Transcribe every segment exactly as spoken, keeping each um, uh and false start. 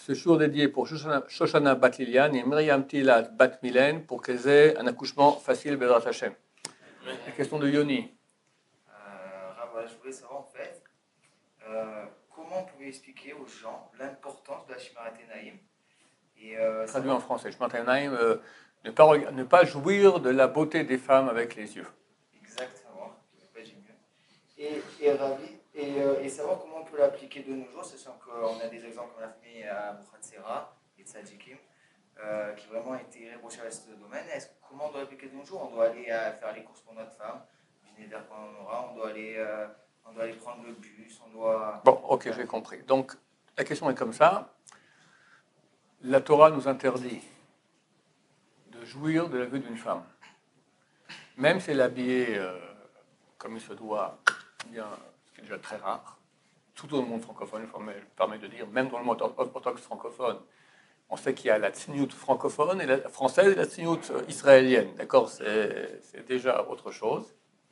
ce jour dédié pour Shoshana, Shoshana Bat Lilian et Myriam Tila Bat Milen pour qu'elles aient un accouchement facile, Bezrat Hashem. La question de Yoni. Euh, Rav, je voulais savoir en fait, euh, comment vous pouvez expliquer aux gens l'importance de la Shmirat Enaim et euh, Traduit en français, Shmirat Enaim, euh, ne, pas, ne pas jouir de la beauté des femmes avec les yeux. Exactement, j'ai mieux. Et, et, Ravi, et, euh, et savoir comment on peut l'appliquer de nos jours, sachant qu'on a des exemples qu'on a fait à Mouchatsera et Tzadikim, euh, qui vraiment été ébauchés à ce domaine. Est-ce, comment on doit l'appliquer de nos jours? On doit aller à faire les courses pour notre femme, on doit aller, euh, on doit aller prendre le bus, on doit... Bon, ok, j'ai compris. Donc, la question est comme ça. La Torah nous interdit de jouir de la vue d'une femme. Même si elle est habillée euh, comme il se doit, bien, ce qui est déjà très rare, surtout dans le monde francophone, je me permets de dire, même dans le monde orthodoxe francophone, on sait qu'il y a la tsniout francophone et la française et la tsniout israélienne. D'accord, c'est, c'est déjà autre chose.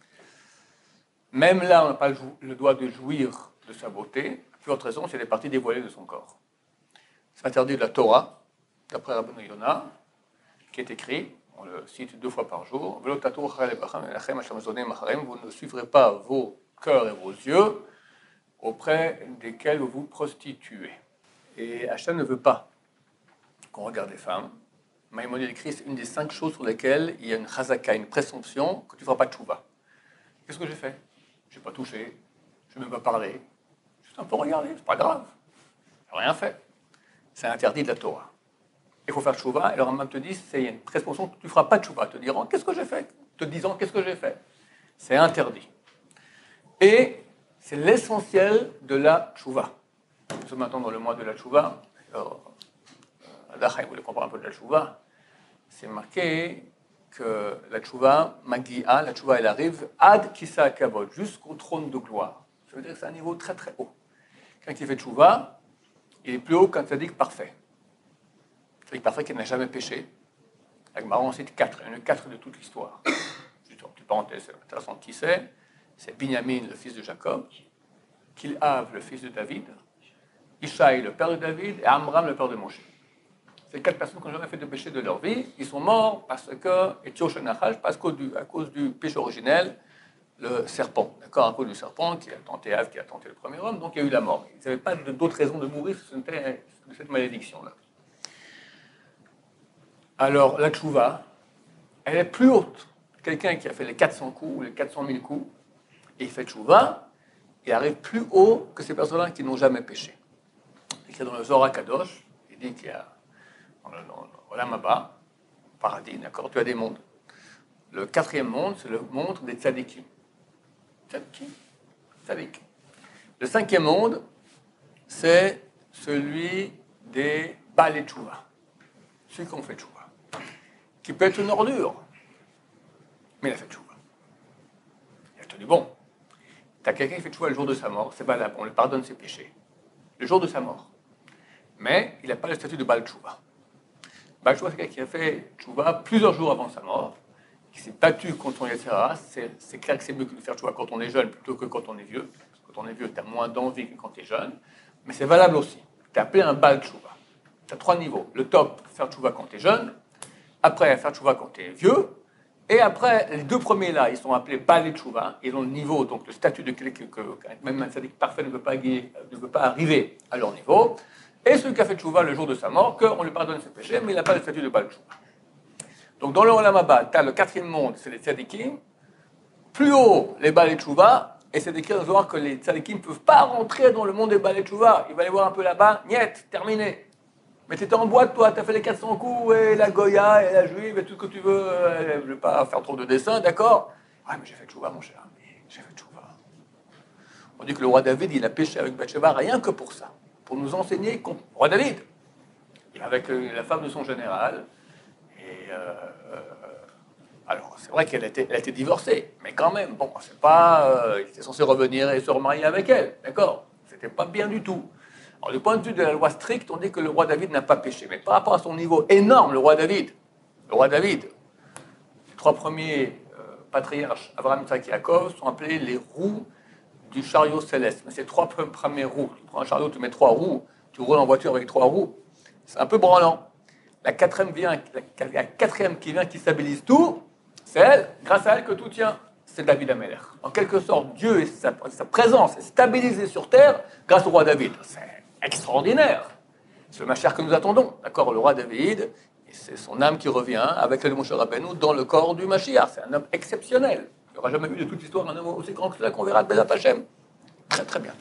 Même là, on n'a pas le droit de jouir de sa beauté. Plus autre raison, c'est les parties dévoilées de son corps. C'est interdit de la Torah, d'après Rabbeinu Yonah, qui est écrit, on le cite deux fois par jour, vous ne suivrez pas vos cœurs et vos yeux auprès desquels vous vous prostituez. Et Hachem ne veut pas qu'on regarde les femmes. Maïmonide écrit, c'est une des cinq choses sur lesquelles il y a une chazaka, une présomption que tu ne feras pas de tchouva. Qu'est-ce que j'ai fait? Je n'ai pas touché, je n'ai même pas parlé. Juste un peu regarder, c'est pas grave. Je n'ai rien fait. C'est interdit de la Torah. Il faut faire tchouva, et le Rambam te dit, c'est une présomption que tu ne feras pas de tchouva. Te diront, qu'est-ce que j'ai fait? Te disant, qu'est-ce que j'ai fait? C'est interdit. Et c'est l'essentiel de la tchouva. Nous sommes maintenant dans le mois de la tchouva. Alors, Adachai voulait comprendre un peu de la tchouva. C'est marqué que la tchouva, Magia, la tchouva, elle arrive ad kisa kavod, jusqu'au trône de gloire. Ça veut dire que c'est un niveau très très haut. Quand il fait tchouva, il est plus haut qu'un tzaddik parfait. Un tzaddik parfait qui n'a jamais péché. Avec Maron, on cite quatre. Il y en a quatre de toute l'histoire. Juste une petite parenthèse, c'est intéressant qui c'est. C'est Binyamin, le fils de Jacob, Kilhav, le fils de David, Ishaï, le père de David, et Amram, le père de Moshe. Ces quatre personnes qui n'ont jamais fait de péché de leur vie, ils sont morts parce que, et Tioshanachash, parce qu'à du, à cause du péché originel, le serpent, d'accord, à cause du serpent qui a tenté Ève, qui a tenté le premier homme, donc il y a eu la mort. Ils n'avaient pas d'autres raisons de mourir, c'était cette malédiction-là. Alors, la tchouva, elle est plus haute. Quelqu'un qui a fait les quatre cents coups, ou les quatre cent mille coups, et il fait tchouva, il arrive plus haut que ces personnes-là qui n'ont jamais péché. Il y a dans le Zohar Kadosh, il dit qu'il y a dans le Olam Haba, paradis, d'accord, tu as des mondes. Le quatrième monde, c'est le monde des tzadikim. Tzadikim, tzadik. Le cinquième monde, c'est celui des balei tchouva, celui qui ont fait tchouva, qui peut être une ordure, mais il a fait tchouva. Et je te dis, bon, tu as quelqu'un qui fait tchouva le jour de sa mort, c'est valable, on lui pardonne ses péchés, le jour de sa mort. Mais il n'a pas le statut de Baal Tchouva. Baal Tchouva, c'est quelqu'un qui a fait Tchouva plusieurs jours avant sa mort, qui s'est battu contre son Yetzirah. C'est, c'est clair que c'est mieux que de faire Tchouva quand on est jeune plutôt que quand on est vieux. Parce que quand on est vieux, tu as moins d'envie que quand tu es jeune. Mais c'est valable aussi. Tu es appelé un Baal Tchouva. Tu as trois niveaux. Le top, faire Tchouva quand tu es jeune. Après, faire Tchouva quand tu es vieux. Et après, les deux premiers là, ils sont appelés balei tchouva. Ils ont le niveau, donc le statut de quelqu'un que même un tzaddik parfait ne peut pas, ne peut pas arriver à leur niveau. Et celui qui a fait tchouva le jour de sa mort, qu'on lui pardonne ses péchés, mais il n'a pas le statut de balei tchouva. Donc dans le Olam Haba, tu as le quatrième monde, c'est les tzadikim. Plus haut, les balei tchouva. Et c'est écrit dans le Zohar que les tzadikim ne peuvent pas rentrer dans le monde des balei tchouva. Il va aller voir un peu là-bas, niet, terminé. Mais tu étais en boîte, toi, tu as fait les quatre cents coups, et la Goya, et la Juive, et tout ce que tu veux. Je ne vais pas faire trop de dessins, d'accord? Ouais, mais j'ai fait tchouva, mon cher ami, j'ai fait tchouva. On dit que le roi David, il a péché avec Bathsheba rien que pour ça. Pour nous enseigner, le roi David, avec la femme de son général. Et euh, alors, c'est vrai qu'elle a été, elle a été divorcée, mais quand même, bon, c'est pas, euh, il était censé revenir et se remarier avec elle, d'accord? C'était pas bien du tout. Alors, du point de vue de la loi stricte, on dit que le roi David n'a pas péché. Mais par rapport à son niveau énorme, le roi David, le roi David, les trois premiers euh, patriarches, Abraham, Isaac et Jacob, sont appelés les roues du chariot céleste. Mais ces trois premières roues, tu prends un chariot, tu mets trois roues, tu roules en voiture avec trois roues, c'est un peu branlant. La quatrième, vient, la quatrième qui vient, qui stabilise tout, c'est elle, grâce à elle que tout tient. C'est David Amelech. En quelque sorte, Dieu et sa, sa présence est stabilisée sur terre grâce au roi David. C'est extraordinaire. C'est le Mashiach que nous attendons. D'accord, le roi David, c'est son âme qui revient avec le Moshe Rabbeinu dans le corps du Mashiach. C'est un homme exceptionnel. Il n'y aura jamais vu de toute l'histoire un homme aussi grand que cela qu'on verra de Bezat Hashem. Très très bientôt.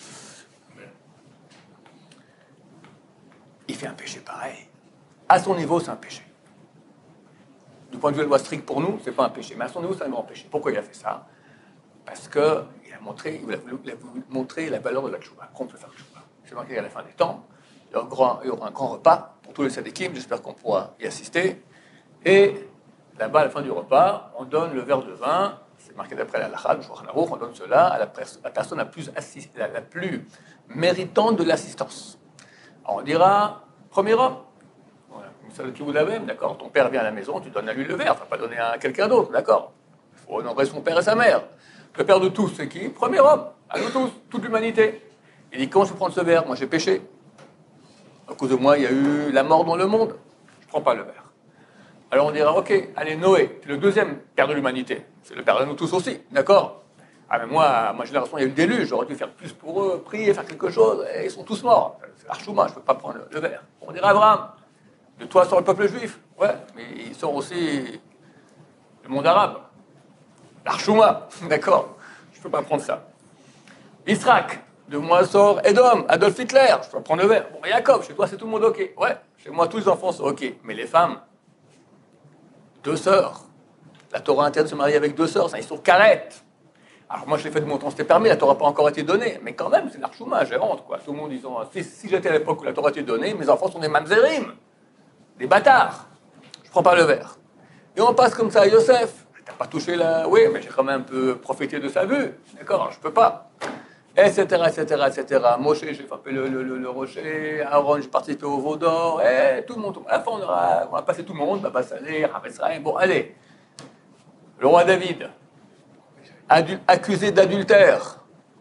Il fait un péché pareil. À son niveau, c'est un péché. Du point de vue de la loi stricte pour nous, c'est pas un péché. Mais à son niveau, c'est un grand péché. Pourquoi il a fait ça? Parce qu'il a montré, il a voulu, il a voulu montrer la valeur de la tchouva, qu'on peut faire tchouva. C'est marqué à la fin des temps. Il y aura un grand, il y aura un grand repas pour tous les sadikim. J'espère qu'on pourra y assister. Et là-bas, à la fin du repas, on donne le verre de vin. C'est marqué d'après la halakha, on donne cela à la, la personne la plus, assist, la, la plus méritante de l'assistance. Alors on dira, premier homme, voilà, comme ça que vous l'avez, d'accord, ton père vient à la maison, tu donnes à lui le verre, tu ne vas pas donner à quelqu'un d'autre, d'accord. Il faut honorer son père et sa mère. Le père de tous, c'est qui? Premier homme, à nous tous, toute l'humanité. Il dit, quand je prends ce verre, moi j'ai péché. À cause de moi, il y a eu la mort dans le monde. Je ne prends pas le verre. Alors on dira, ok, allez, Noé, c'est le deuxième père de l'humanité. C'est le père de nous tous aussi, d'accord. Ah mais moi, à ma génération, il y a eu le déluge, j'aurais dû faire plus pour eux, prier, faire quelque chose, et ils sont tous morts. C'est Archouma, je ne peux pas prendre le, le verre. On dirait Abraham, de toi sort le peuple juif. Ouais, mais il sort aussi le monde arabe. L'Archouma, d'accord, je ne peux pas prendre ça. Israq, de moi sort Edom, Adolf Hitler, je peux prendre le verre. Bon, Jacob, chez toi c'est tout le monde ok. Ouais, chez moi tous les enfants sont ok. Mais les femmes, deux sœurs. La Torah interdit de se marier avec deux sœurs, ça, ils sont carettes. Alors moi je l'ai fait de mon temps, c'était permis, la Torah n'a pas encore été donnée, mais quand même c'est l'archouma, j'ai honte quoi. Tout le monde disant, si, si j'étais à l'époque où la Torah était donnée, mes enfants sont des mamzerim, des bâtards. Je prends pas le verre. Et on passe comme ça à Yosef. T'as pas touché la... Oui, mais j'ai quand même un peu profité de sa vue, d'accord, je peux pas. Etc, etc, et cetera. Moshe, j'ai frappé le, le, le, le rocher, Aaron, j'ai participé au veau d'or, et tout le monde. À la fin on aura, on va passer tout le monde, Baba Saleh, Rav Israël, bon allez. Le roi David, accusé d'adultère,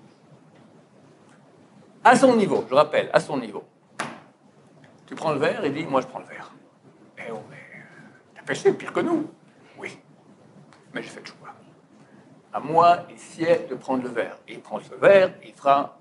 à son niveau, je rappelle, à son niveau. Tu prends le verre, il dit, moi je prends le verre. Eh oh, mais t'as péché pire que nous. Oui, mais j'ai fait le choix. À moi, il sied de prendre le verre. Et il prend ce verre, il fera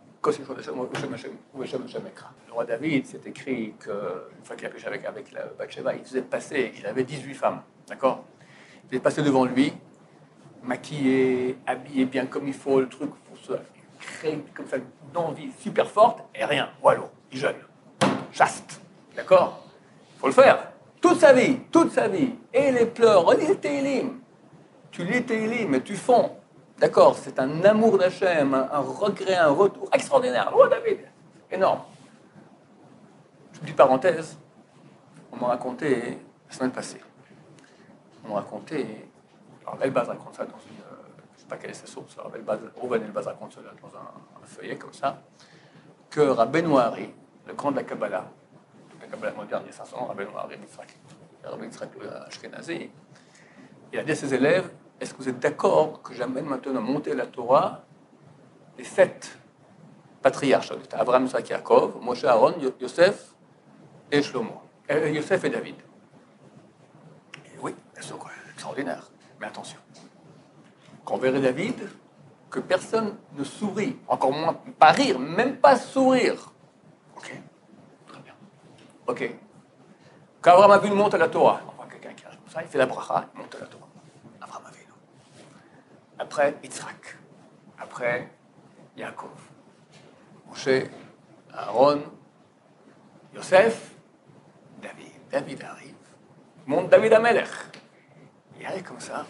le roi David, c'est écrit qu'une fois qu'il a péché avec, avec la Bathsheba, il faisait passer, il avait dix-huit femmes, d'accord? Il faisait passer devant lui, maquillé, habillé bien comme il faut, le truc pour se créer comme ça une envie super forte, et rien, voilà, il jeûne, chaste, d'accord? Il faut le faire, toute sa vie, toute sa vie, et les pleurs, relis les Télim, tu lis les Télim, mais tu fonds, d'accord? C'est un amour d'Hachem, un, un regret, un retour extraordinaire, le roi David, énorme. Petite parenthèse, on m'a raconté la semaine passée, on m'a raconté. Alors, Elbaz raconte ça dans une. Euh, je ne sais pas quelle est sa source. Alors, Elbaz, Rouven Elbaz raconte ça dans un, un feuillet comme ça. Que Rabbeinu Hari, le grand de la Kabbalah, la Kabbalah moderne, il y a cinq cents ans, Rabbeinu Hari Yitzhak, Rabbeinu Yitzhak Ashkenazi, il a dit à ses élèves, est-ce que vous êtes d'accord que j'amène maintenant à monter la Torah les sept patriarches, Abraham, Yitzhak, Yaakov, Moshe, Aaron, Yosef et Shlomo, euh, Yosef et David. Et oui, c'est extraordinaire. Mais attention, quand on verrait David, que personne ne sourit, encore moins pas rire, même pas sourire. Ok, très bien. Ok. Quand Abraham Avinu monte à la Torah, on voit quelqu'un qui arrive comme ça, il fait la bracha, il monte à la Torah. Abraham Avinu. Après, Yitzhak. Après, Yaakov. Moshe, Aaron, Yosef, David. David arrive. Monte David Amelech. Il arrive comme ça.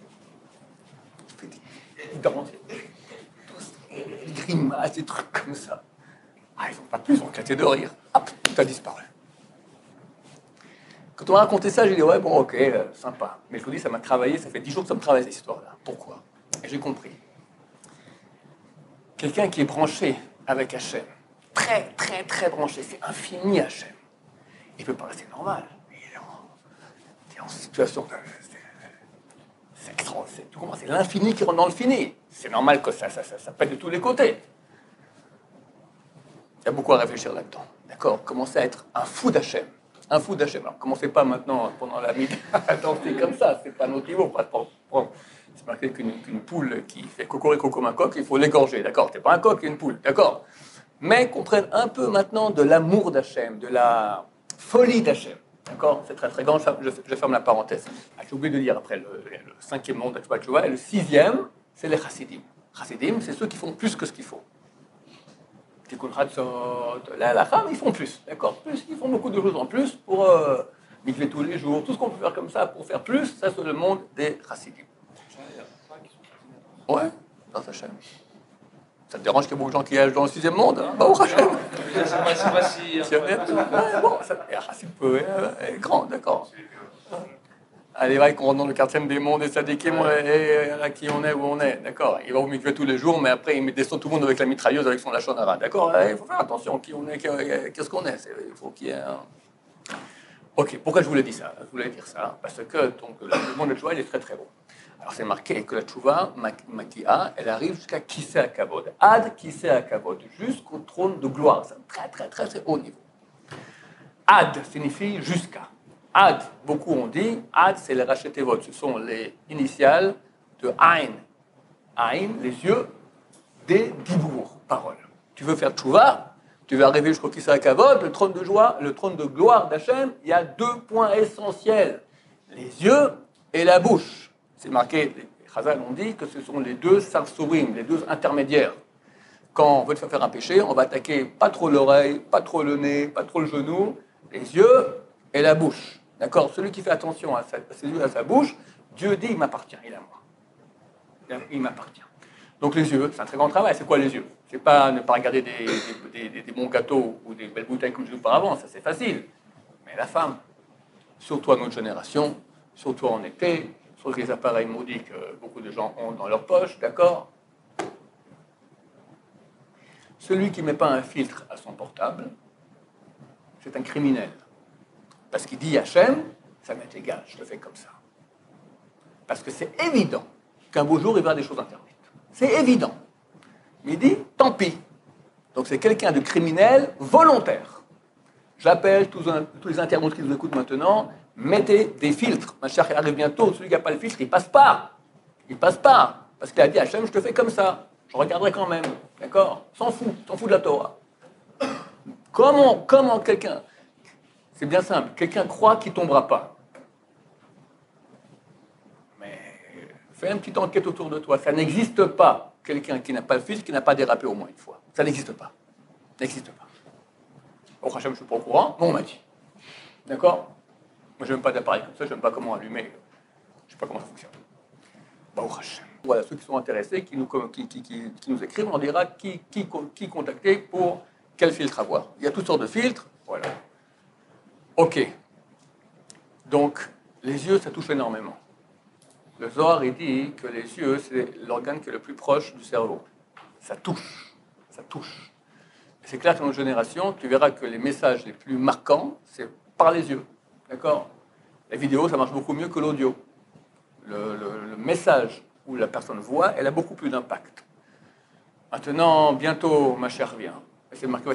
Il danse. Il grimace, des trucs comme ça. Ah, ils n'ont pas plus, ils ont éclaté de rire. Hop, tout a disparu. Quand on m'a raconté ça, j'ai dit, ouais, bon, ok, euh, sympa. Mais je vous dis, ça m'a travaillé, ça fait dix jours que ça me travaille, cette histoire-là. Pourquoi? Et j'ai compris. Quelqu'un qui est branché avec Hachem, très, très, très branché, c'est infini Hachem. Il ne peut pas rester normal. Il est en, il est en situation de... C'est extraordinaire. Tu comprends? C'est l'infini qui rentre dans le fini. C'est normal que ça, ça, ça, ça pète de tous les côtés. Il y a beaucoup à réfléchir là-dedans. D'accord? Commencez à être un fou d'Hachem. Un fou d'Hachem. Alors, commencez pas maintenant, pendant la midi, à danser comme ça. C'est pas notre niveau. C'est marqué qu'une qu'une poule qui fait cocorico comme un coq, il faut l'égorger. D'accord? C'est pas un coq, c'est une poule. D'accord? Mais qu'on prenne un peu maintenant de l'amour d'Hachem, de la folie d'Hachem. D'accord? C'est très très grand. Je, je ferme la parenthèse. Ah, j'ai oublié de dire après le, le cinquième monde d'Achouva, et le sixième, c'est les chassidim. Chassidim, c'est ceux qui font plus que ce qu'il faut. Tikkun Chatzot, la halakha, ils font plus, d'accord? Plus, ils font beaucoup de choses en plus pour euh, mikvé tous les jours, tout ce qu'on peut faire comme ça pour faire plus, ça c'est le monde des chassidim. Ouais, dans sa chaîne. Ça te dérange qu'il y ait beaucoup de gens qui aillent dans le sixième monde, hein? Bah, au Hachem. C'est pas si. Ouais, bon, ça est grand, d'accord. Allez, va qu'on rentre dans le quatrième des mondes et sadikim, et à qui on est, où on est, d'accord. Il va au mikvé tous les jours, mais après il descend tout le monde avec la mitrailleuse, avec son lachon hara, d'accord. Il faut faire attention, qui on est, qu'est-ce qu'on est. Il faut qu'il y ait un... Ok, pourquoi je voulais dire ça? Je voulais dire ça parce que donc, le monde de Tchouva, il est très très beau. Alors c'est marqué que la Tchouva, Makia, elle arrive jusqu'à Kisei HaKavod, Ad Kisei HaKavod, jusqu'au trône de gloire. C'est un très très très très haut niveau. Ad signifie jusqu'à. Ad, beaucoup ont dit, Ad, c'est les rachetevot, ce sont les initiales de Ain. Ain, les yeux, des dibour, paroles. Tu veux faire tchouva, tu veux arriver jusqu'au Kisei HaKavod, le trône de joie, le trône de gloire d'Hachem, il y a deux points essentiels, les yeux et la bouche. C'est marqué, les Chazal ont dit que ce sont les deux sarsourim, les deux intermédiaires. Quand on veut te faire un péché, on va attaquer pas trop l'oreille, pas trop le nez, pas trop le genou, les yeux et la bouche. D'accord? Celui qui fait attention à, sa, à ses yeux et à sa bouche, Dieu dit, il m'appartient, il est à moi. Il m'appartient. Donc les yeux, c'est un très grand travail. C'est quoi les yeux? C'est pas ne pas regarder des, des, des, des bons gâteaux ou des belles bouteilles comme je disais auparavant, ça c'est facile. Mais la femme, surtout à notre génération, surtout en été, sur les appareils maudits que beaucoup de gens ont dans leur poche, d'accord? Celui qui ne met pas un filtre à son portable, c'est un criminel. Parce qu'il dit Hachem, ça m'est égal, je le fais comme ça. Parce que c'est évident qu'un beau jour, il va y avoir des choses interdites. C'est évident. Mais il dit, tant pis. Donc c'est quelqu'un de criminel volontaire. J'appelle tous, un, tous les internautes qui nous écoutent maintenant, mettez des filtres. Ma chère, il arrive bientôt, celui qui n'a pas le filtre, il ne passe pas. Il ne passe pas. Parce qu'il a dit Hachem, je te fais comme ça. Je regarderai quand même. D'accord? S'en fout, s'en fout de la Torah. Comment, comment quelqu'un... C'est bien simple. Quelqu'un croit qu'il ne tombera pas. Mais fais une petite enquête autour de toi. Ça n'existe pas. Quelqu'un qui n'a pas le filtre, qui n'a pas dérapé au moins une fois. Ça n'existe pas. Ça n'existe pas. Au Hachem, je ne suis pas au courant. Bon, on m'a dit. D'accord? Moi, je n'aime pas d'appareil comme ça. Je n'aime pas comment allumer. Je ne sais pas comment ça fonctionne. Bah, au Hachem. Voilà, ceux qui sont intéressés, qui nous, qui, qui, qui, qui nous écrivent, on dira qui, qui, qui contacter pour quel filtre avoir. Il y a toutes sortes de filtres. Voilà. Ok. Donc, les yeux, ça touche énormément. Le Zohar, il dit que les yeux, c'est l'organe qui est le plus proche du cerveau. Ça touche. Ça touche. Et c'est clair que dans notre génération, tu verras que les messages les plus marquants, c'est par les yeux. D'accord? La vidéo, ça marche beaucoup mieux que l'audio. Le, le, le message où la personne voit, elle a beaucoup plus d'impact. Maintenant, bientôt, ma chère vient. C'est marqué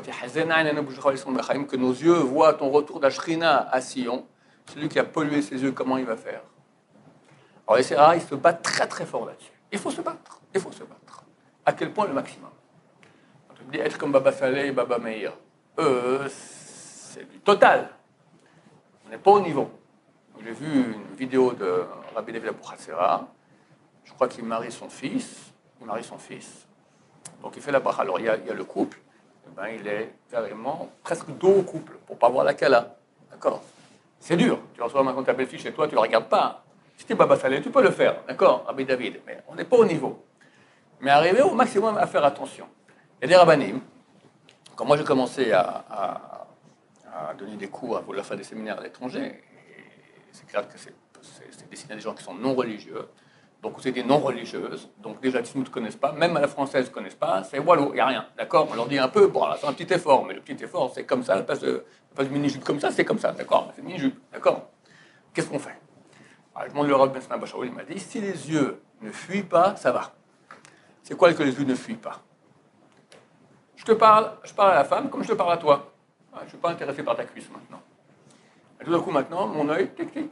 que nos yeux voient ton retour d'Ashrina à Sion. Celui qui a pollué ses yeux, comment il va faire? Alors les Sérats, ils se battent très très fort là-dessus. Il faut se battre. Il faut se battre. À quel point le maximum? On te dit être comme Baba Saleh et Baba Meir. Eux, c'est du total. On n'est pas au niveau. J'ai vu une vidéo de Rabbi David Abouhassera. Je crois qu'il marie son fils. Il marie son fils. Donc il fait la bracha. Alors il y a, il y a le couple. Eh ben, il est carrément presque dos au couple pour ne pas voir la Kala. D'accord? C'est dur. Tu reçois maintenant ta belle-fille chez toi, tu ne la regardes pas. Si tu es Baba Saleh, tu peux le faire. D'accord, Rabbi David. Mais on n'est pas au niveau. Mais arriver au maximum à faire attention. Il y a des rabbanim. Quand moi j'ai commencé à, à, à donner des cours, à vouloir faire des séminaires à l'étranger, c'est clair que c'est, c'est, c'est destiné à des gens qui sont non religieux. Donc, c'est des non-religieuses. Donc, déjà, qui ne te connaissent pas, même à la française ne connaissent pas, c'est wallo, il n'y a rien. D'accord? On leur dit un peu, bon, là, c'est un petit effort, mais le petit effort, c'est comme ça, la place de, la place de mini-jupe comme ça, c'est comme ça, d'accord? C'est mini-jupe, d'accord? Qu'est-ce qu'on fait? Alors, je demande le Rav Ben Sna Bachaoul, il m'a dit, si les yeux ne fuient pas, ça va. C'est quoi que les yeux ne fuient pas? Je te parle, je parle à la femme comme je te parle à toi. Ah, je ne suis pas intéressé par ta cuisse maintenant. Et tout d'un coup, maintenant, mon œil, tic-tic.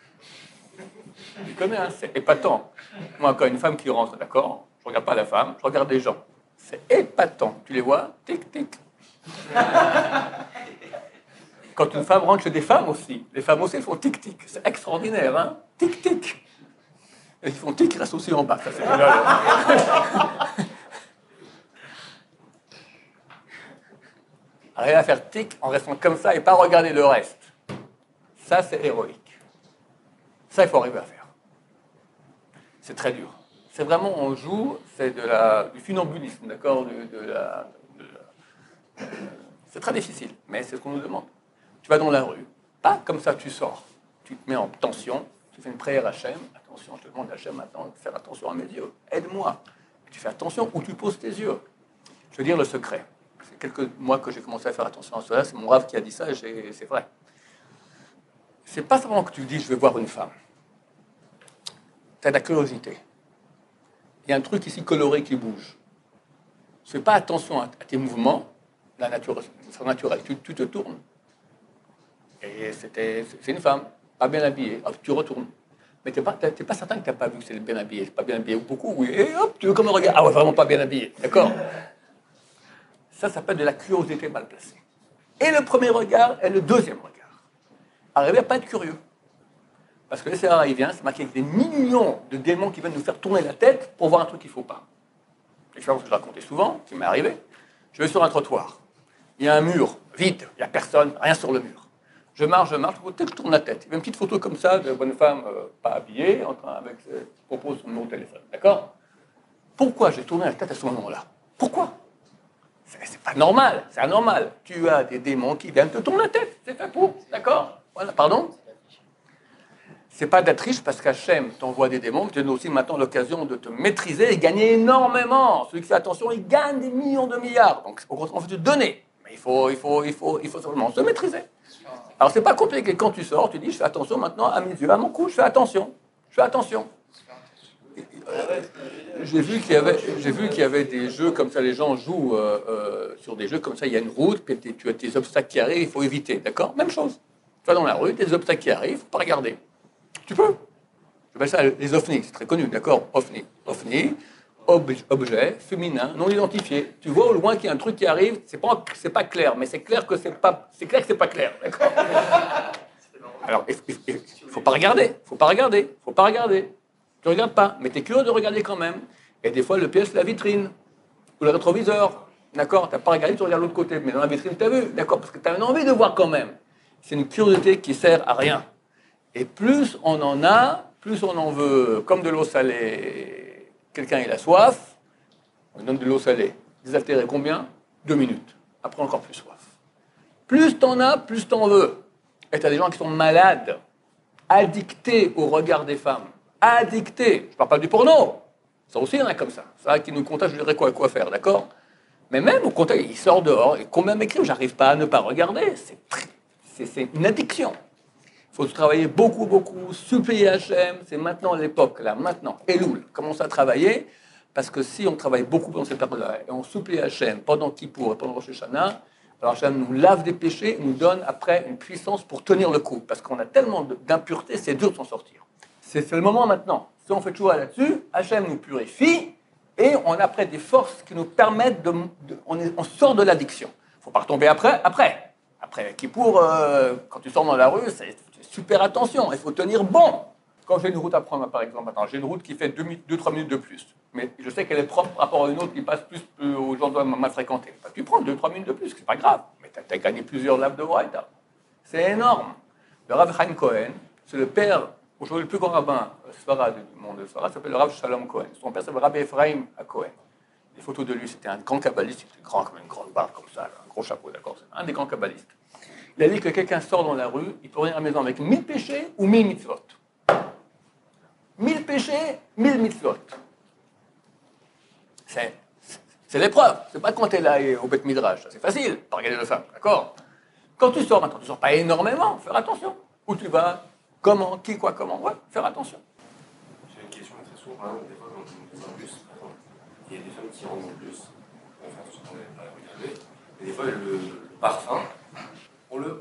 Tu connais, hein, c'est épatant. Moi, quand une femme qui rentre, d'accord, je ne regarde pas la femme, je regarde les gens. C'est épatant. Tu les vois, tic-tic. Quand une femme rentre chez des femmes aussi, les femmes aussi font tic-tic. C'est extraordinaire, hein, tic-tic. Et ils font tic, ils restent aussi en bas. Ça, c'est génial. Arriver à faire tic en restant comme ça et pas regarder le reste. Ça, c'est héroïque. Ça, il faut arriver à faire. C'est très dur. C'est vraiment, on joue, c'est de la, du funambulisme, d'accord de, de la, de la, C'est très difficile, mais c'est ce qu'on nous demande. Tu vas dans la rue, pas comme ça, tu sors. Tu te mets en tension, tu fais une prière à Hachem. Attention, je te demande à Hachem maintenant de faire attention à mes yeux. Aide-moi. Tu fais attention où tu poses tes yeux. Je veux dire le secret. C'est quelques mois que j'ai commencé à faire attention à cela. C'est mon Rav qui a dit ça et c'est vrai. C'est pas seulement que tu dis je vais voir une femme. Tu as de la curiosité. Il y a un truc ici coloré qui bouge. Fais pas attention à tes mouvements. La nature, c'est naturel. Tu, tu te tournes. Et c'était, c'est une femme, pas bien habillée. Hop, tu retournes. Mais tu n'es pas, pas certain que tu n'as pas vu que c'est bien habillé. C'est pas bien habillé. Beaucoup, oui. Et hop, tu veux comme un regard. Ah ouais, vraiment pas bien habillé. D'accord? Ça, ça s'appelle de la curiosité mal placée. Et le premier regard et le deuxième regard. Arriver à ne pas être curieux. Parce que le Sahara, il vient, c'est marqué avec des millions de démons qui viennent nous faire tourner la tête pour voir un truc qu'il ne faut pas. L'expérience que je racontais souvent, qui m'est arrivée. Je vais sur un trottoir. Il y a un mur, vide, il n'y a personne, rien sur le mur. Je marche, je marche, je tourne la tête. Il y a une petite photo comme ça de bonne femme euh, pas habillée, en train avec, euh, qui propose son numéro de téléphone. D'accord? Pourquoi j'ai tourné la tête à ce moment-là? Pourquoi? C'est, c'est pas normal, c'est anormal. Tu as des démons qui viennent te tourner la tête. C'est fait pour, d'accord? Voilà, pardon? C'est pas de la triche parce qu'Hachem t'envoie des démons, tu as aussi maintenant l'occasion de te maîtriser et gagner énormément. Celui qui fait attention, il gagne des millions de milliards. Donc, au contraire, on veut te donner. Mais il faut, il faut, il faut, il faut simplement se maîtriser. Alors, c'est pas compliqué. Quand tu sors, tu dis, je fais attention maintenant à mes yeux, à mon cou, je fais attention. Je fais attention. Euh, j'ai vu qu'il y avait, j'ai vu qu'il y avait des jeux comme ça, les gens jouent euh, euh, sur des jeux comme ça, il y a une route, puis tu as des obstacles qui arrivent, il faut éviter, d'accord? Même chose. Tu vas dans la rue, des obstacles qui arrivent, il ne faut pas regarder. Tu peux. J'appelle ça les ovnis, c'est très connu, d'accord? OVNI. OVNI, ob- objet féminin non identifié. Tu vois au loin qu'il y a un truc qui arrive, c'est pas, c'est pas clair, mais c'est clair que c'est pas, c'est clair que c'est pas clair, d'accord? Alors, il ne faut pas regarder, il ne faut pas regarder, il ne faut pas regarder. Tu ne regardes pas, mais tu es curieux de regarder quand même. Et des fois, le piège, c'est la vitrine ou le rétroviseur, d'accord? Tu n'as pas regardé, tu regardes l'autre côté, mais dans la vitrine, tu as vu, d'accord? Parce que tu as une envie de voir quand même. C'est une curiosité qui sert à rien. Et plus on en a, plus on en veut, comme de l'eau salée. Quelqu'un, il a soif, on lui donne de l'eau salée. Désaltéré, combien? Deux minutes. Après, encore plus soif. Plus t'en as, plus t'en veux. Et tu as des gens qui sont malades, addictés au regard des femmes. Addictés. Je ne parle pas du porno. Ça aussi, il y en a comme ça. Ça qui nous contacte, je dirais quoi, quoi faire, d'accord? Mais même au contact, il sort dehors, et combien m'écrire, j'arrive pas à ne pas regarder. C'est, c'est, c'est une addiction. Il faut travailler beaucoup, beaucoup, supplier Hachem, c'est maintenant l'époque, là, maintenant, Elul, commence à travailler, parce que si on travaille beaucoup dans cette période-là, et on supplie Hachem pendant Kippour et pendant Rosh Hashanah, alors Hachem nous lave des péchés, nous donne après une puissance pour tenir le coup, parce qu'on a tellement d'impuretés, c'est dur de s'en sortir. C'est, c'est le moment maintenant. Si on fait toujours là-dessus, Hachem nous purifie, et on a après des forces qui nous permettent de... de on, est, on sort de l'addiction. Il ne faut pas retomber après, après. Après Kippour, euh, quand tu sors dans la rue, c'est super attention, il faut tenir bon. Quand j'ai une route à prendre, par exemple, attends, j'ai une route qui fait deux trois minutes de plus, mais je sais qu'elle est propre par rapport à une autre qui passe plus, plus aux gens doivent mal fréquenter. Bah, tu prends deux trois minutes de plus, c'est pas grave, mais tu as gagné plusieurs laves de Braïta. C'est énorme. Le Rav Chaim Cohen, c'est le père, aujourd'hui le plus grand rabbin Sfarad du monde de Sfarad, s'appelle le Rav Shalom Cohen. Son père s'appelle Rabbi Ephraim à Cohen. Les photos de lui, c'était un grand kabbaliste, il était grand comme une grande barbe comme ça, un gros chapeau, d'accord, c'est un des grands kabbalistes. Il a dit que quelqu'un sort dans la rue, il peut revenir à la maison avec mille péchés ou mille mitzvot. Mille péchés, mille mitzvot. C'est, c'est l'épreuve. C'est pas quand tu es là au Beth Midrash. C'est facile, pas regarder le femme, d'accord? Quand tu sors, maintenant, tu ne sors pas énormément, faire attention. Où tu vas, comment, qui, quoi, comment, ouais, faire attention. J'ai une question très souvent, par exemple, des fois, quand on est dans un bus, il y a des femmes qui rentrent dans le bus, on fait attention qu'on n'ait pas à regarder, et des fois, le, le parfum,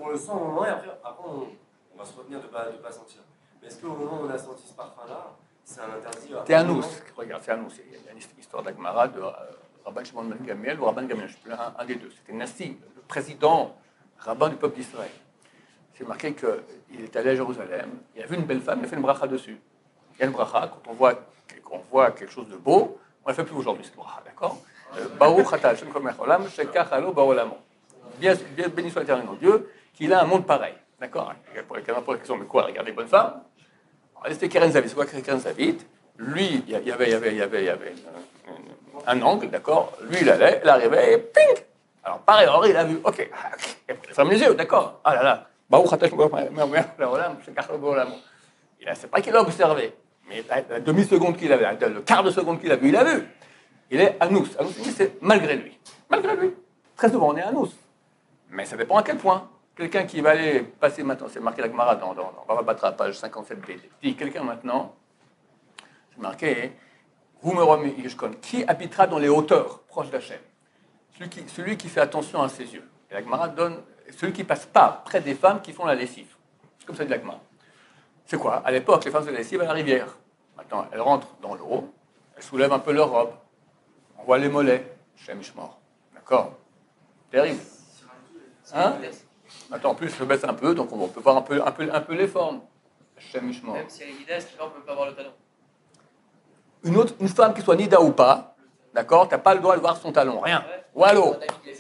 on le sent au moment et après, après on, on va se retenir de ne pas, de pas sentir. Mais est-ce qu'au moment où on a senti ce parfum-là, c'est un interdit? C'est un nous. Regarde, c'est un nous. Il y a une histoire d'Agmara de euh, Rabban Shimon ben Gamiel ou Rabban Gamiel, je ne sais plus, un, un des deux. C'était Nassi, le président rabbin du peuple d'Israël. C'est marqué qu'il est allé à Jérusalem, il a vu une belle femme, il a fait une bracha dessus. Il y a une bracha, quand on voit, quand on voit quelque chose de beau, on ne la fait plus aujourd'hui, cette bracha, d'accord? Baruch atah Hashem kol melech haolam, shekach alo ba'olamo. Bien, bien béni soit l'éternel, notre Dieu, qu'il a un monde pareil, d'accord? Pour les questions, mais quoi? Regardez, bonne femme. C'était Keren Zavit. C'est quoi Keren Zavit? Lui, il y avait, il y avait, il y avait, il y avait une, une, un angle, d'accord? Lui, il allait, il arrivait, et ping! Alors, pareil, alors il a vu, ok, il ferme les yeux, d'accord? Ah là là, Baruch atah Hashem kol melech haolam, shekach alo ba'olamo. C'est pas qu'il a observé, mais la, la demi-seconde qu'il avait, le quart de seconde qu'il a vu, il a vu. Il est anous. Anous, c'est malgré lui. Malgré lui. Très souvent, on est anous. Mais ça dépend à quel point. Quelqu'un qui va aller passer maintenant, c'est marqué la Gemara dans, dans, on va battre à la page cinquante-sept b. Dit quelqu'un maintenant, c'est marqué, qui habitera dans les hauteurs, proches d'Hachem. Celui qui, celui qui fait attention à ses yeux. Et la Gemara donne, celui qui passe pas près des femmes qui font la lessive. C'est comme ça dit la Gemara. C'est quoi? À l'époque, les femmes faisaient la lessive à la rivière. Maintenant, elles rentrent dans l'eau, elles soulèvent un peu leur robe. On voit les mollets, Shem Ishmor. D'accord? Terrible. Hein? Attends, en plus, je baisse un peu, donc on peut voir un peu, un peu, un peu les formes. Shem Ishmor. Même si elle est guidée, on ne peut pas voir le talon. Une, autre, une femme qui soit nida ou pas, d'accord? Tu n'as pas le droit de voir son talon, rien. Ou allô?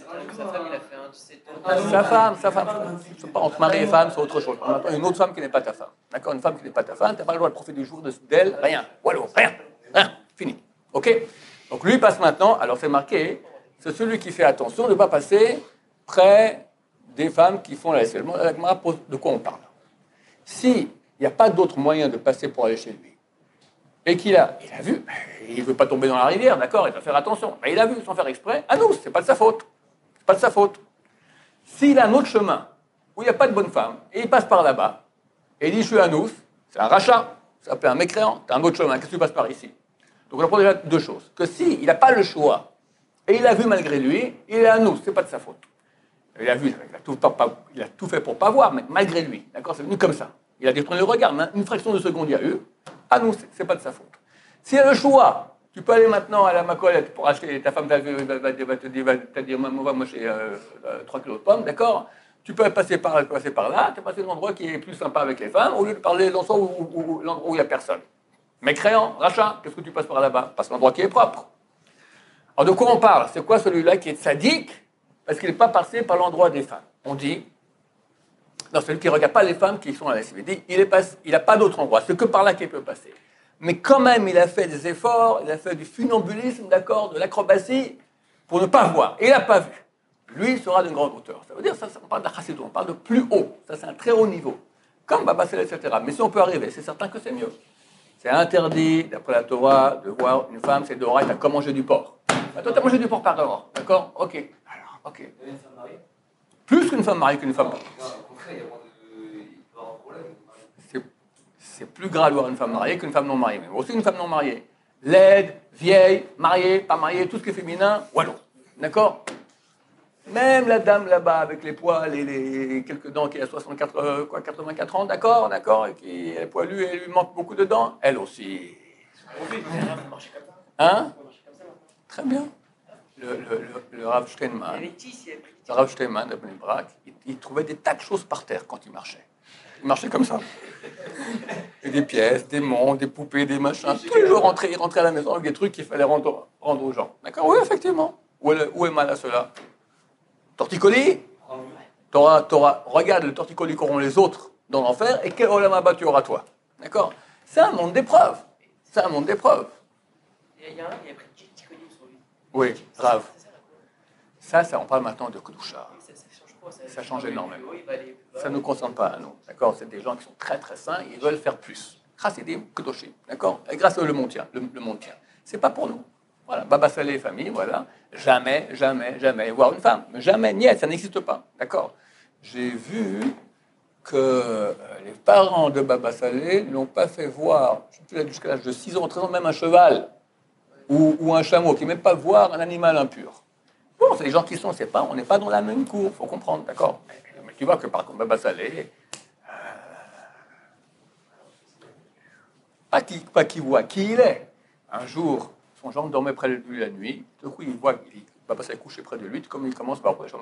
Sa femme, sa femme. Je sais pas, entre mari et femme, c'est autre chose. On attend une autre femme qui n'est pas ta femme. D'accord? Une femme qui n'est pas ta femme, tu n'as pas le droit de profiter du jour d'elle, rien. Ou allô? Rien. Rien. Fini. Ok? Donc lui passe maintenant, alors c'est marqué, c'est celui qui fait attention de ne pas passer près des femmes qui font la lessive. De quoi on parle? S'il n'y a pas d'autre moyen de passer pour aller chez lui, et qu'il a, il a vu, il ne veut pas tomber dans la rivière, d'accord, il va faire attention, mais il a vu sans faire exprès, ah non, c'est pas de sa faute. C'est pas de sa faute. S'il a un autre chemin, où il n'y a pas de bonne femme, et il passe par là-bas, et il dit je suis un ouf, c'est un rachat, ça s'appelle un mécréant, tu as un autre chemin, qu'est-ce que tu passes par ici? Donc on apprend déjà deux choses. Que si il n'a pas le choix, et il a vu malgré lui, il est un ouf, c'est pas de sa faute. Il a vu, il a tout, pas, pas, il a tout fait pour pas voir, mais malgré lui, d'accord, c'est venu comme ça. Il a détourné le regard, mais une fraction de seconde il y a eu, ah non, c'est, c'est pas de sa faute. S'il y a le choix, tu peux aller maintenant à la Macolette pour acheter, ta femme va, va, va, va te dire, va te dire, moi, moi, moi j'ai euh, euh, trois kilos de pommes, d'accord? Tu peux passer par, passer par là, tu passer dans l'endroit qui est plus sympa avec les femmes, au lieu de parler de l'endroit où, où, où, l'endroit où il n'y a personne. Mécréant, rachat, qu'est-ce que tu passes par là-bas? Passe l'endroit qui est propre. Alors de quoi on parle? C'est quoi celui-là qui est sadique? Parce qu'il n'est pas passé par l'endroit des femmes. On dit, non, celui qui ne regarde pas les femmes qui sont à la lessive. Il dit, il n'a pas d'autre endroit, c'est que par là qu'il peut passer. Mais quand même, il a fait des efforts, il a fait du funambulisme, d'accord, de l'acrobatie, pour ne pas voir. Et il n'a pas vu. Lui, il sera d'une grande hauteur. Ça veut dire, ça, ça on parle d'achassidou, on parle de plus haut. Ça, c'est un très haut niveau. Comme Baba Saleh, et cetera. Mais si on peut arriver, c'est certain que c'est mieux. C'est interdit, d'après la Torah, de voir une femme, c'est d'oreille, t'as comme manger du porc. Bah, toi, t'as mangé du porc par dehors, d'accord? Ok. Alors, ok. Une femme mariée? Plus qu'une femme mariée qu'une femme mariée. Non, au contraire, il y a moins de... il peut avoir un problème. C'est, c'est plus grave de voir une femme mariée qu'une femme non mariée. Mais aussi une femme non mariée. Laide, vieille, mariée, pas mariée, tout ce qui est féminin, wallon. D'accord? Même la dame là-bas, avec les poils et les quelques dents, qui a soixante-quatre, euh, quoi, quatre-vingt-quatre ans, d'accord, d'accord, et qui est poilue et lui manque beaucoup de dents, elle aussi. Hein? Très bien. Le, le, le, le Rav Steinman, le Rav Steinman de Bnei Brak, il, il trouvait des tas de choses par terre quand il marchait. Il marchait comme ça. Et des pièces, des montres, des poupées, des machins. Tous les jours, rentrer, il rentrait à la maison avec des trucs qu'il fallait rendre, rendre aux gens. D'accord? Oui, effectivement. Où est, où est mal à cela? Torticolis, t'auras, t'auras, regarde le torticolis qu'auront les autres dans l'enfer et quel olam haba tu auras toi. D'accord? C'est un monde d'épreuves. C'est un monde d'épreuves. Il y a un, il y a pris de torticolis sur lui. Oui, grave. Ça, ça, on parle maintenant de Kedusha. Ça change énormément. Ça ne nous concerne pas à nous. D'accord? C'est des gens qui sont très très sains, ils veulent faire plus. Chassidim, Kedoshim. D'accord? Et grâce à eux, le monde tient. Le, le monde tient. C'est pas pour nous. Voilà, Baba Saleh et famille, voilà. Jamais, jamais, jamais voir une femme. Jamais, niet, ça n'existe pas. D'accord? J'ai vu que les parents de Baba Saleh n'ont pas fait voir, jusqu'à l'âge de six ans, treize ans, même un cheval ou, ou un chameau, qui ne même pas voir un animal impur. Bon, c'est les gens qui sont, c'est pas, on n'est pas dans la même cour, il faut comprendre, d'accord? Mais tu vois que par contre, Baba Saleh, euh, pas qu'il pas qu'il voit qui il est. Un jour, son gendre dormait près de lui la nuit. Tout coup, il voit qu'il Baba Saleh couché près de lui, comme il commence par il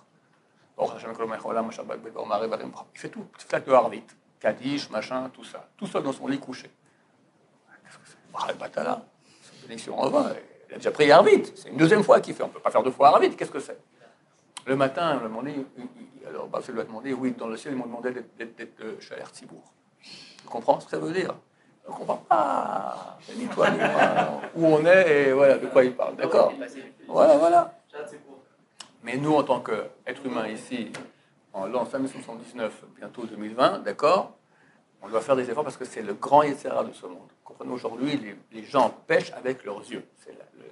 fait tout, petit flaque de Harvit, Kaddish, machin, tout ça, tout seul dans son lit couché. Qu'est-ce que c'est? Bah, le Batala, c'est une bénédiction en vain. Il a déjà pris Harvit, c'est une deuxième fois qu'il fait, on ne peut pas faire deux fois Harvit, qu'est-ce que c'est? Le matin, on lui a demandé, alors Baba Saleh lui a demandé, oui, dans le ciel, ils m'ont demandé d'être Chaler Tzibour. Tu comprends ce que ça veut dire? On ne comprend pas, ni toi ni moi, où on est et voilà de quoi il parle, d'accord? Voilà, voilà. Mais nous, en tant qu'êtres humains ici, en l'an cinq mille soixante-dix-neuf, bientôt deux mille vingt, d'accord, on doit faire des efforts parce que c'est le grand Yetzirah de ce monde. Comprenez, aujourd'hui, les, les gens pêchent avec leurs yeux. C'est la, le,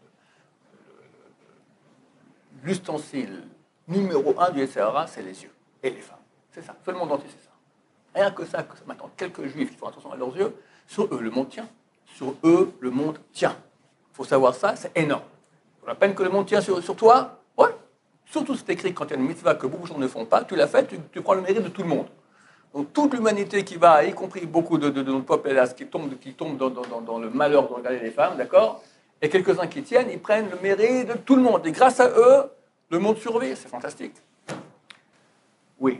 le, l'ustensile numéro un du Yetzirah, c'est les yeux et les femmes. C'est ça, tout le monde entier, c'est ça. Rien que ça, que ça. Maintenant, quelques juifs qui font attention à leurs yeux, sur eux, le monde tient. Sur eux, le monde tient. Il faut savoir ça, c'est énorme. Pour la peine que le monde tient sur, sur toi, ouais. Surtout c'est écrit quand il y a une mitzvah que beaucoup de gens ne font pas, tu l'as fait, tu, tu prends le mérite de tout le monde. Donc toute l'humanité qui va, y compris beaucoup de, de, de notre peuple hélas, qui tombe, qui tombe dans, dans, dans le malheur de regarder les femmes, d'accord, et quelques-uns qui tiennent, ils prennent le mérite de tout le monde. Et grâce à eux, le monde survit. C'est fantastique. Oui.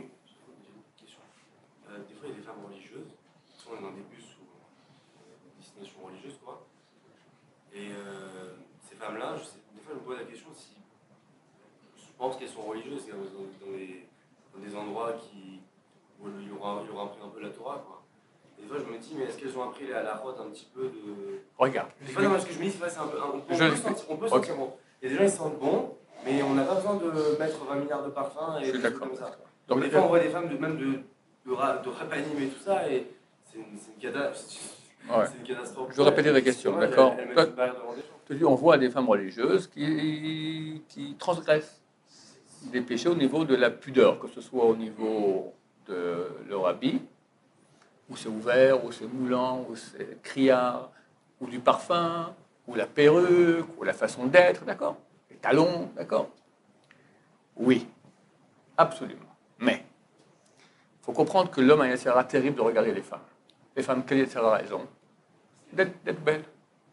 Euh, des fois, il y a des femmes religieuses qui sont dans des bus ou euh, destinations religieuses, quoi. Et euh, ces femmes-là, je sais, des fois, je me pose la question si je pense qu'elles sont religieuses dans, dans, des, dans des endroits qui, où il y aura, il y aura appris un peu la Torah, quoi. Des fois, je me dis, mais est-ce qu'elles ont appris la halachot un petit peu de. Regarde. Des fois, non, ce que je me dis, c'est un peu. On peut, je on peut sentir, on peut okay. sentir bon. Il y a des gens qui sentent bon, mais on n'a pas besoin de mettre vingt milliards de parfums et des trucs comme ça. Donc, des fois, on voit des femmes de, même de, de, ra, de rapanim et tout ça, et c'est une, c'est une, cata, ouais. c'est une catastrophe. Je vais répéter la question, d'accord? Je te dis, on voit des femmes religieuses qui, qui transgressent des péchés au niveau de la pudeur, que ce soit au niveau de leur habit, où c'est ouvert, où c'est moulant, où c'est criard, ou du parfum, ou la perruque, ou la façon d'être, d'accord? Les talons, d'accord? Oui, absolument. Mais il faut comprendre que l'homme a un Yetzirah terrible de regarder les femmes. Les femmes, quel Yetzirah elles ont? D'être, d'être belles.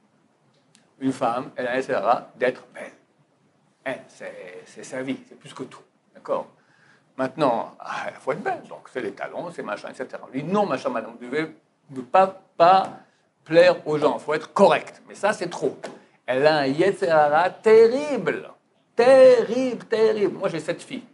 Une femme, elle a un Yetzirah d'être belle. Hein, c'est, c'est sa vie, c'est plus que tout. D'accord? Maintenant, il faut être belle. Donc, c'est les talons, c'est machin, et cetera. On dit non, machin, madame, vous devez ne pas, pas plaire aux gens. Il faut être correct. Mais ça, c'est trop. Elle a un Yetzirah terrible. Terrible, terrible. Moi, j'ai sept filles.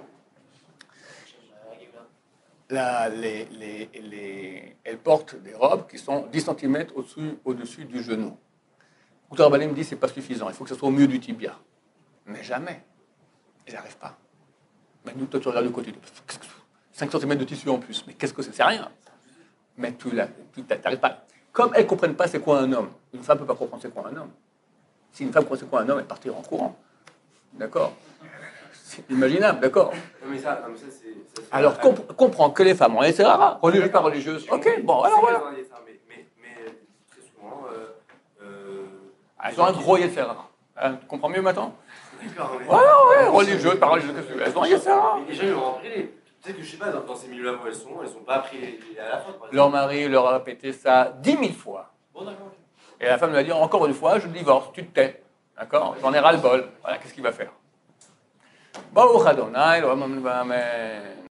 Là, les, les, les, elles portent des robes qui sont dix centimètres au-dessus, au-dessus du genou. Outar Rabbanim me dit que ce n'est pas suffisant. Il faut que ce soit au milieu du tibia. Mais jamais. Ils n'arrivent pas. Mais nous, toi, tu regardes du côté. cinq centimètres de tissu en plus. Mais qu'est-ce que c'est? C'est rien. Mais tu n'arrives pas. Comme elles ne comprennent pas c'est quoi un homme. Une femme ne peut pas comprendre c'est quoi un homme. Si une femme comprend c'est quoi un homme, elle partira en courant. D'accord? C'est imaginable, d'accord? Non, mais ça, non, mais ça, c'est, ça, c'est alors, comp- comprends que les femmes ont été rares, religieuses, pas religieuses. Ok, bon, alors voilà. Mais, mais, mais très souvent, euh, euh, elles ont un gros Yetzirah. Hein, tu comprends mieux maintenant? D'accord, mais... Voilà, ouais, religieuses, pas religieuses, elles ont un Yetzirah. Mais les gens, ils ont appris les... Peut-être que, je sais pas, dans, dans ces milieux-là où elles sont, elles n'ont pas appris les, les, à la fois. Leur mari leur a répété ça dix mille fois. Bon, d'accord. Et la femme lui a dit, encore une fois, je divorce, tu te tais. D'accord? J'en ai ras le bol. Voilà, qu'est-ce qu'il va faire? Baruch Adonai, Amen.